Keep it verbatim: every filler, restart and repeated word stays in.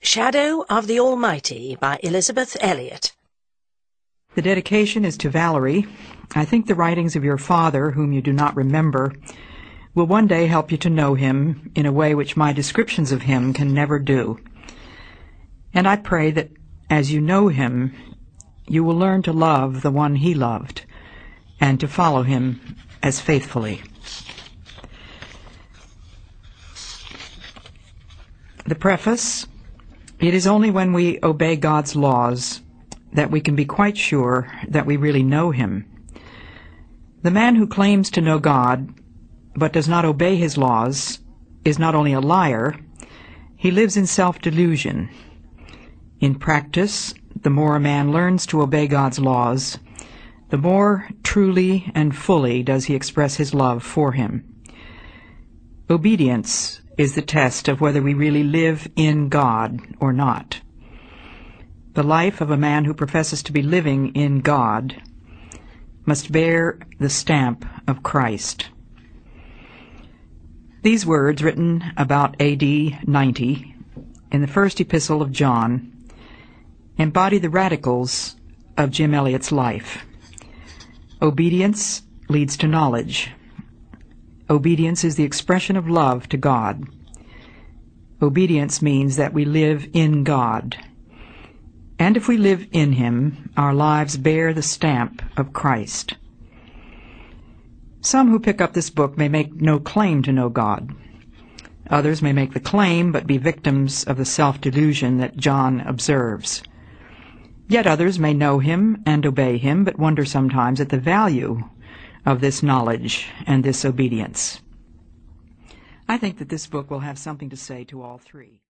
Shadow of the Almighty by Elizabeth Elliot. The dedication is to Valerie. I think the writings of your father, whom you do not remember, will one day help you to know him in a way which my descriptions of him can never do. And I pray that as you know him, you will learn to love the one he loved and to follow him as faithfully. The preface: it is only when we obey God's laws that we can be quite sure that we really know him. The man who claims to know God but does not obey his laws is not only a liar, he lives in self-delusion. In practice, the more a man learns to obey God's laws, the more truly and fully does he express his love for him. Obedience is the test of whether we really live in God or not. The life of a man who professes to be living in God must bear the stamp of Christ. These words, written about A D ninety in the first epistle of John, embody the radicals of Jim Elliot's life. Obedience leads to knowledge. Obedience is the expression of love to God. Obedience means that we live in God. And if we live in him, our lives bear the stamp of Christ. Some who pick up this book may make no claim to know God. Others may make the claim but be victims of the self-delusion that John observes. Yet others may know him and obey him, but wonder sometimes at the value of this knowledge and this obedience. I think that this book will have something to say to all three.